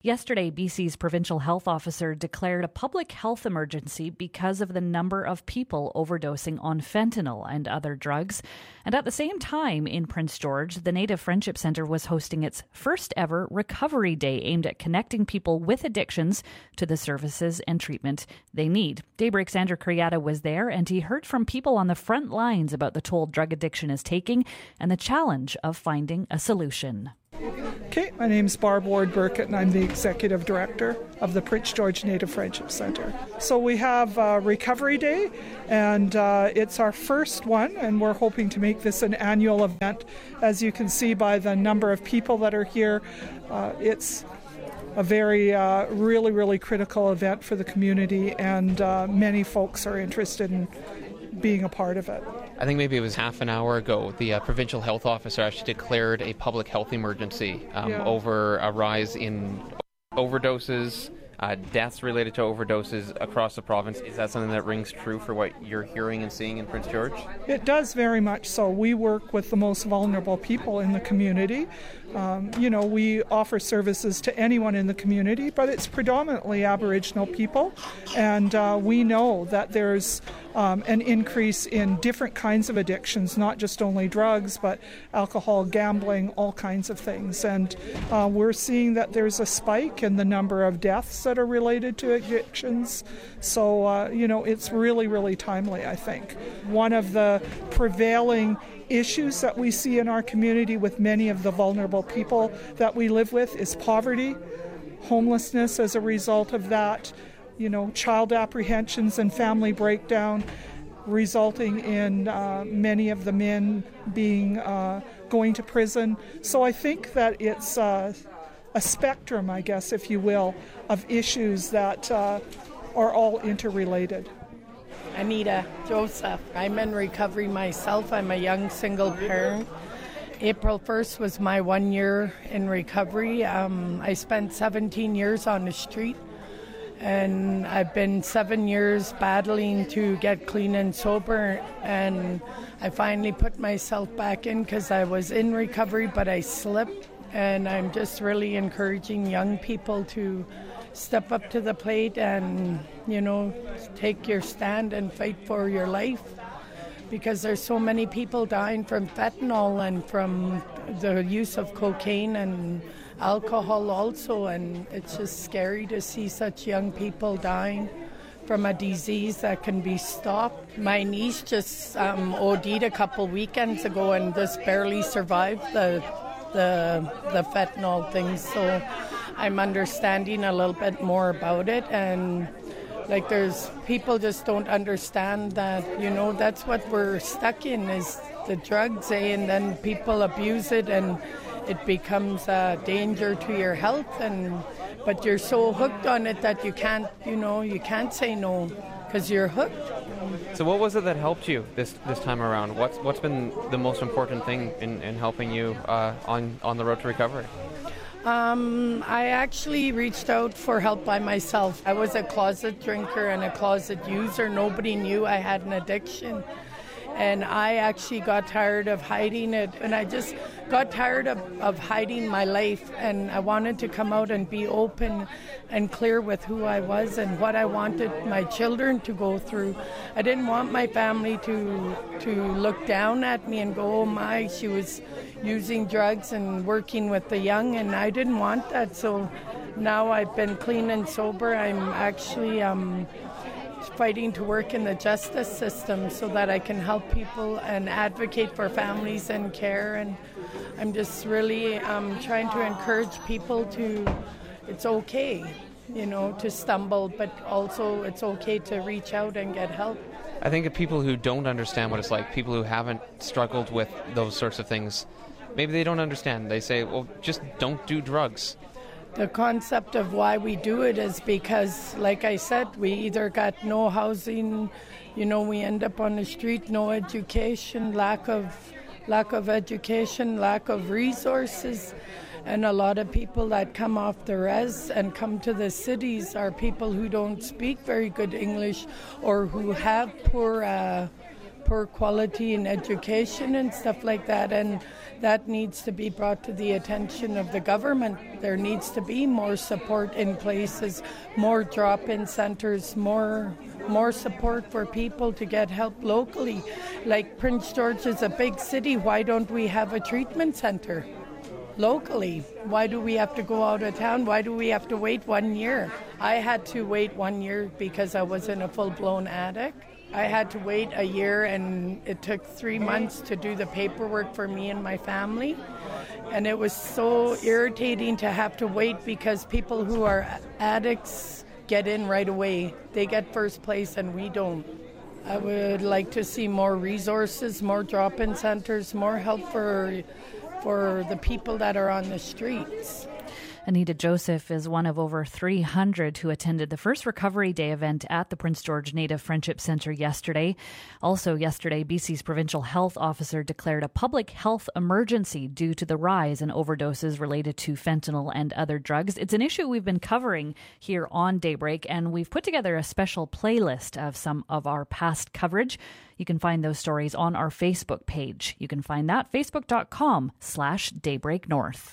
Yesterday, BC's provincial health officer declared a public health emergency because of the number of people overdosing on fentanyl and other drugs. And at the same time, in Prince George, the Native Friendship Centre was hosting its first ever Recovery Day aimed at connecting people with addictions to the services and treatment they need. Daybreak's Andrew Criada was there, and he heard from people on the front lines about the toll drug addiction is taking and the challenge of finding a solution. Okay, my name's Barb Ward-Burkett and I'm the Executive Director of the Prince George Native Friendship Centre. So we have Recovery Day and it's our first one, and we're hoping to make this an annual event. As you can see by the number of people that are here, it's a very, really critical event for the community, and many folks are interested in being a part of it. I think maybe it was half an hour ago, the provincial health officer actually declared a public health emergency over a rise in overdoses, deaths related to overdoses across the province. Is that something that rings true for what you're hearing and seeing in Prince George? It does very much so. We work with the most vulnerable people in the community. We offer services to anyone in the community, but it's predominantly Aboriginal people. And we know that there's an increase in different kinds of addictions, not just only drugs, but alcohol, gambling, all kinds of things. And we're seeing that there's a spike in the number of deaths that are related to addictions. So, it's really timely, I think. One of the prevailing issues that we see in our community with many of the vulnerable people that we live with is poverty, homelessness as a result of that, child apprehensions and family breakdown, resulting in many of the men being going to prison. So I think that it's a spectrum, I guess, if you will, of issues that are all interrelated. Anita Joseph. I'm in recovery myself. I'm a young single parent. April 1st was my 1 year in recovery. I spent 17 years on the street, and I've been 7 years battling to get clean and sober, and I finally put myself back in because I was in recovery, but I slipped, and I'm just really encouraging young people to step up to the plate and, take your stand and fight for your life, because there's so many people dying from fentanyl and from the use of cocaine and alcohol also, and it's just scary to see such young people dying from a disease that can be stopped. My niece just OD'd a couple weekends ago and just barely survived the fentanyl thing, so I'm understanding a little bit more about it, and there's people just don't understand that, that's what we're stuck in, is the drugs, and then people abuse it and it becomes a danger to your health, but you're so hooked on it that you can't say no because you're hooked. So what was it that helped you this time around? What's been the most important thing in helping you on the road to recovery? I actually reached out for help by myself. I was a closet drinker and a closet user. Nobody knew I had an addiction. And I actually got tired of hiding it. And I just got tired of hiding my life. And I wanted to come out and be open and clear with who I was and what I wanted my children to go through. I didn't want my family to look down at me and go, oh my, she was using drugs and working with the young, and I didn't want that. So now I've been clean and sober. I'm actually fighting to work in the justice system so that I can help people and advocate for families and care. And I'm just really trying to encourage people it's okay, to stumble, but also it's okay to reach out and get help. I think of people who don't understand what it's like, people who haven't struggled with those sorts of things, maybe they don't understand. They say, well, just don't do drugs. The concept of why we do it is because, like I said, we either got no housing, we end up on the street, no education, lack of education, lack of resources. And a lot of people that come off the res and come to the cities are people who don't speak very good English or who have poor quality in education and stuff like that, and that needs to be brought to the attention of the government. There needs to be more support in places, more drop-in centres, more support for people to get help locally. Like Prince George is a big city. Why don't we have a treatment centre locally? Why do we have to go out of town? Why do we have to wait 1 year? I had to wait 1 year because I was in a full-blown addict. I had to wait a year, and it took 3 months to do the paperwork for me and my family. And it was so irritating to have to wait because people who are addicts get in right away. They get first place and we don't. I would like to see more resources, more drop-in centers, more help for the people that are on the streets. Anita Joseph is one of over 300 who attended the first Recovery Day event at the Prince George Native Friendship Centre yesterday. Also yesterday, BC's provincial health officer declared a public health emergency due to the rise in overdoses related to fentanyl and other drugs. It's an issue we've been covering here on Daybreak, and we've put together a special playlist of some of our past coverage. You can find those stories on our Facebook page. You can find that facebook.com/daybreaknorth.